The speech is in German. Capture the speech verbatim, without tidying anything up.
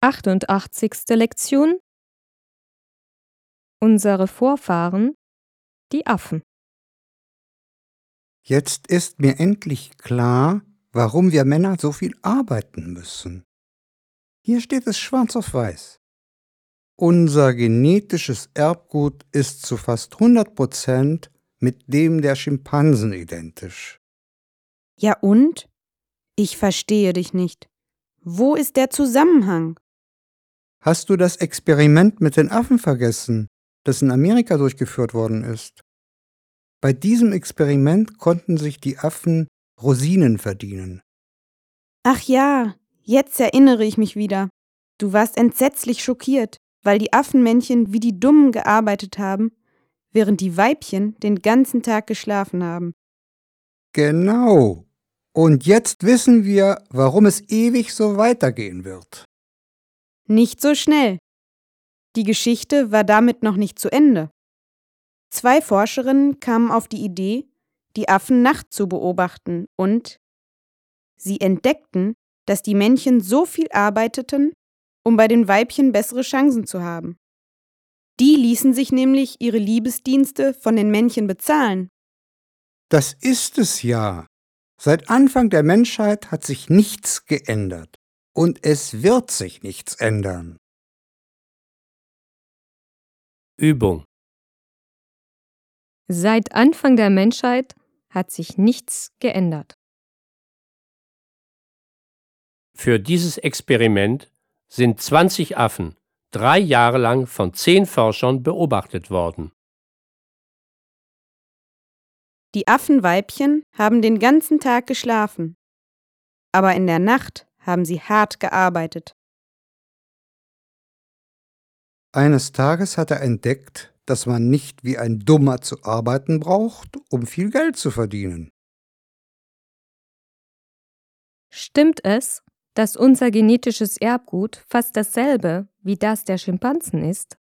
achtundachtzigste Lektion. Unsere Vorfahren, die Affen. Jetzt ist mir endlich klar, warum wir Männer so viel arbeiten müssen. Hier steht es schwarz auf weiß. Unser genetisches Erbgut ist zu fast hundert Prozent mit dem der Schimpansen identisch. Ja und? Ich verstehe dich nicht. Wo ist der Zusammenhang? Hast du das Experiment mit den Affen vergessen, das in Amerika durchgeführt worden ist? Bei diesem Experiment konnten sich die Affen Rosinen verdienen. Ach ja, jetzt erinnere ich mich wieder. Du warst entsetzlich schockiert, weil die Affenmännchen wie die Dummen gearbeitet haben, während die Weibchen den ganzen Tag geschlafen haben. Genau. Und jetzt wissen wir, warum es ewig so weitergehen wird. Nicht so schnell. Die Geschichte war damit noch nicht zu Ende. Zwei Forscherinnen kamen auf die Idee, die Affen nachts zu beobachten und sie entdeckten, dass die Männchen so viel arbeiteten, um bei den Weibchen bessere Chancen zu haben. Die ließen sich nämlich ihre Liebesdienste von den Männchen bezahlen. Das ist es ja. Seit Anfang der Menschheit hat sich nichts geändert. Und es wird sich nichts ändern. Übung. Seit Anfang der Menschheit hat sich nichts geändert. Für dieses Experiment sind zwanzig Affen drei Jahre lang von zehn Forschern beobachtet worden. Die Affenweibchen haben den ganzen Tag geschlafen, aber in der Nacht haben sie hart gearbeitet. Eines Tages hat er entdeckt, dass man nicht wie ein Dummer zu arbeiten braucht, um viel Geld zu verdienen. Stimmt es, dass unser genetisches Erbgut fast dasselbe wie das der Schimpansen ist?